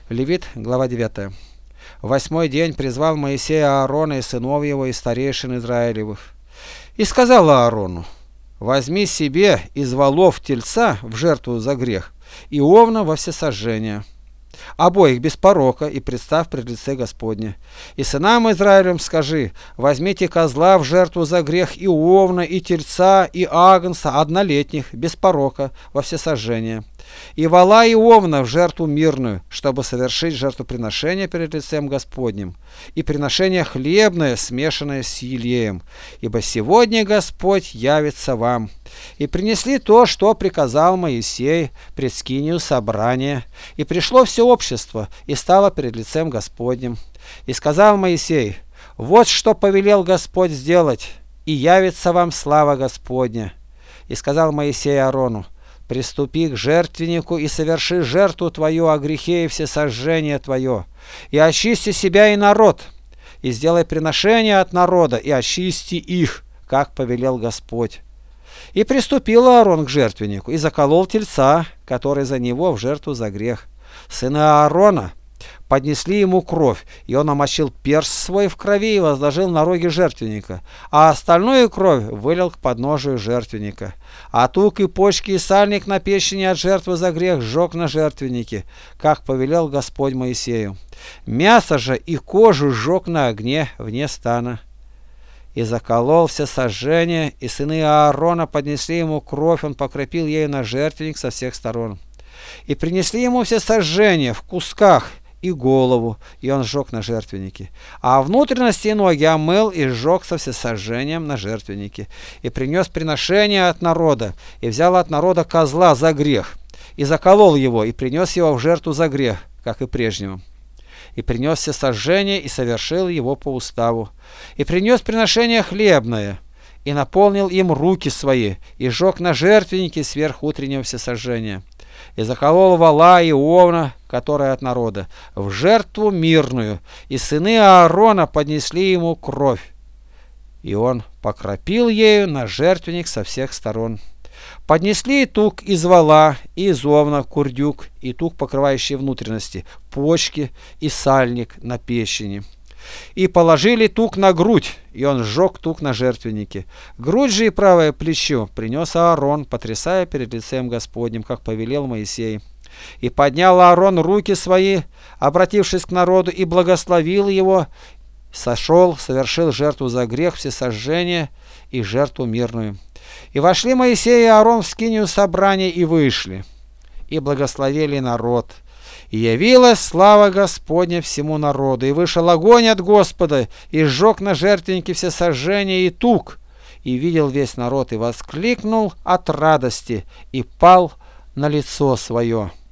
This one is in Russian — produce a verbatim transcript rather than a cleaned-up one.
Левит, глава девятая. В восьмой день призвал Моисей Аарона и сынов его и старейшин Израилевых. И сказал Аарону: возьми себе из волов тельца в жертву за грех и овна во всесожжение, обоих без порока, и представь пред лице Господне. И сынам Израилевым скажи: возьмите козла в жертву за грех, и овна, и тельца, и агнца однолетних, без порока, во всесожжение, и вола и овна в жертву мирную, чтобы совершить жертвоприношение перед лицем Господним, и приношение хлебное, смешанное с елеем, ибо сегодня Господь явится вам. И принесли то, что приказал Моисей пред скинию собрания, и пришло все общество, и стало перед лицем Господним. И сказал Моисей: вот что повелел Господь сделать, и явится вам слава Господня. И сказал Моисей Аарону: приступи к жертвеннику и соверши жертву твою о грехе и всесожжение твое, и очисти себя и народ, и сделай приношение от народа, и очисти их, как повелел Господь. И приступил Аарон к жертвеннику, и заколол тельца, который за него в жертву за грех. Сыны Аарона поднесли ему кровь, и он омочил перст свой в крови и возложил на роги жертвенника, а остальную кровь вылил к подножию жертвенника. А тук и почки и сальник на печени от жертвы за грех сжег на жертвеннике, как повелел Господь Моисею. Мясо же и кожу сжег на огне вне стана. И заколол все сожжения, и сыны Аарона поднесли ему кровь, он покропил ею на жертвенник со всех сторон. И принесли ему все сожжения в кусках и голову, и он сжег на жертвеннике. А внутренности и ноги омыл и сжег со всесожжением на жертвеннике. И принес приношение от народа, и взял от народа козла за грех, и заколол его, и принес его в жертву за грех, как и прежнего. И принес все сожжения, и совершил его по уставу. И принес приношение хлебное, и наполнил им руки свои, и сжег на жертвеннике сверх утреннего всесожжения. И заколол вола и овна, которые от народа, в жертву мирную, и сыны Аарона поднесли ему кровь, и он покропил ею на жертвенник со всех сторон. Поднесли и тук из вола, и из овна курдюк, и тук, покрывающий внутренности, почки и сальник на печени. И положили тук на грудь, и он сжег тук на жертвеннике. Грудь же и правое плечо принес Аарон, потрясая перед лицем Господним, как повелел Моисей. И поднял Аарон руки свои, обратившись к народу, и благословил его, сошел, совершил жертву за грех, всесожжение и жертву мирную. И вошли Моисей и Аарон в скинию собрания, и вышли, и благословили народ. И явилась слава Господня всему народу, и вышел огонь от Господа, и сжег на жертвеннике все сожжения и тук. И видел весь народ, и воскликнул от радости, и пал на лицо свое.